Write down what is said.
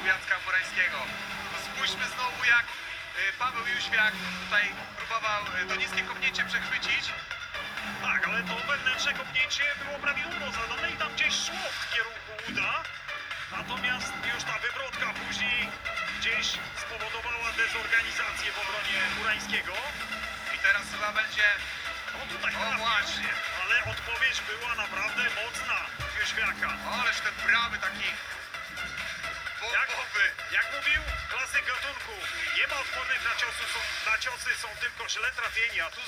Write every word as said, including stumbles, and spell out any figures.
Jacka Murańskiego. No spójrzmy znowu, jak y, Paweł Jóźwiak tutaj próbował y, to niskie kopnięcie przechwycić. Tak, ale to wewnętrzne kopnięcie było prawidłowo zadane i tam gdzieś szło w kierunku uda. Natomiast już ta wywrotka później gdzieś spowodowała dezorganizację w obronie Murańskiego. I teraz chyba będzie... No tutaj O, trafił, właśnie. ale odpowiedź była naprawdę mocna Jóźwiaka. Ależ ten prawy taki... Jak, bombowy. jak mówił klasyk gatunku, nie ma odpornych na ciosy, są, na ciosy, są tylko źle trafieni, a tu